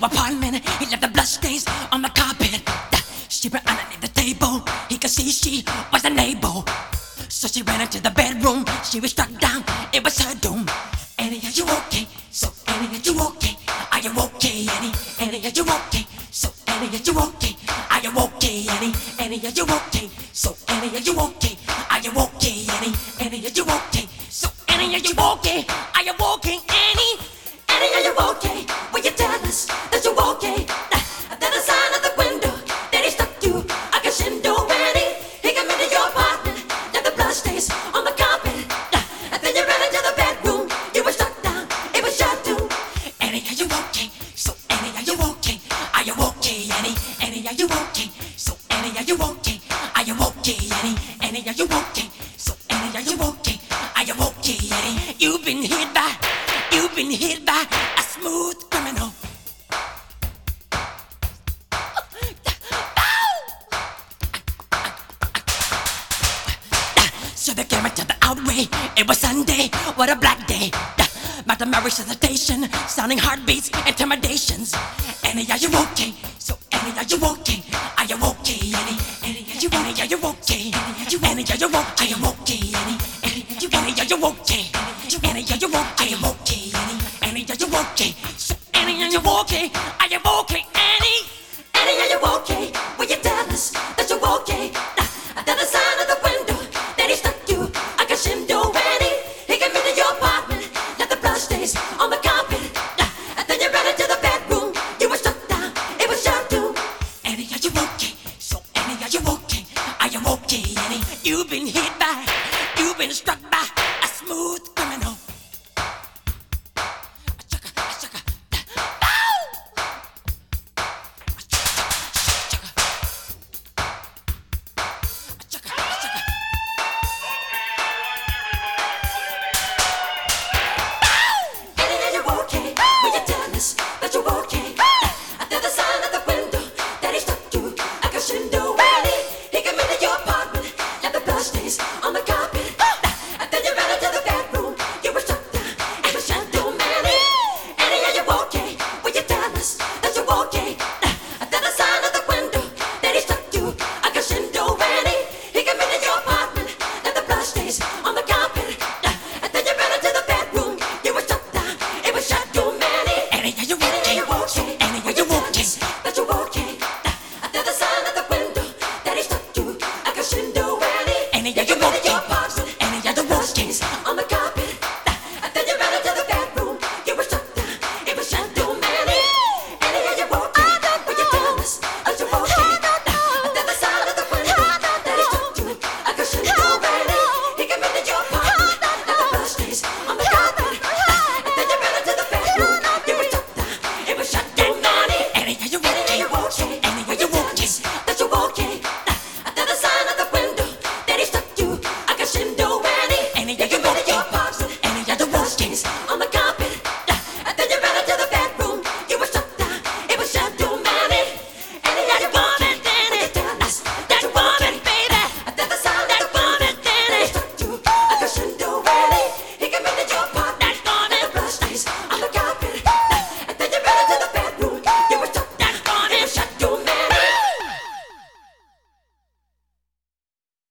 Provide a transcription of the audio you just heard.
apartment. He left the bloodstains on the carpet. She ran underneath the table. He could see she was unable. So she ran into the bedroom. She was struck down. It was her doom. Annie, are you okay? So Annie, are you okay? Are you okay, Annie? Annie, are you okay? So Annie, are you okay? Are you okay, Annie? Annie, are you okay? So Annie, are you okay? Are you okay, Annie? Annie, are you okay? So Annie, are you okay? Are you okay, Annie? Annie, are you okay? Will you tell us that you're okay? That the sign of the window that he stuck to a crescendo, Annie. He came into your apartment, left the blood stains on the carpet. And then you ran into the bedroom. You were struck down. It was your doom. Annie, are you okay? So Annie, are you okay? Are you okay, Annie? Annie, are you okay? So Annie, are you okay? Are you okay, Annie? Annie, are you okay? So Annie, are you okay? Are you okay, Annie? You've been hit by a smooth criminal. So they came into the outway. It was Sunday, what a black day. Mathematics hesitation, sounding heartbeats, intimidations. Annie, are you okay? So Annie, are you okay? Are you okay, Annie? Annie, are you okay? Annie, are you okay? Annie, are you okay? Are you okay, Annie? Annie, are you okay? Annie, are you okay? Are you okay, Annie? Annie, are you okay? So Annie, are you okay? Are you okay, Annie? Annie, are you okay? Will you tell us that you're okay? That the sign of the window that he stuck to a crescendo, Annie. He came into your apartment, left the blood stains on the carpet. And then you ran into the bedroom. You were struck down. It was your doom. Annie, are you okay? So Annie, are you okay? Are you okay, Annie? You've been struck by a smooth criminal. That you're okay. They're the sign of the window that he stuck to a crescendo, Annie. He came into your apartment, left the blood stains on the carpet. And then you ran into the bedroom. You were struck down. It was your doom, Annie. Annie, are you okay? Will you tell us that you're okay? They're the sign of the window that he stuck to a crescendo, Annie. He came into your apartment, left the blood stains on the carpet. And then you ran into the bedroom. You were struck down. It was your doom, Annie. Annie, are you okay? Annie, are you okay? That you're okay. They're the sign of the window that he stuck to a crescendo, Annie. Annie, are you okay?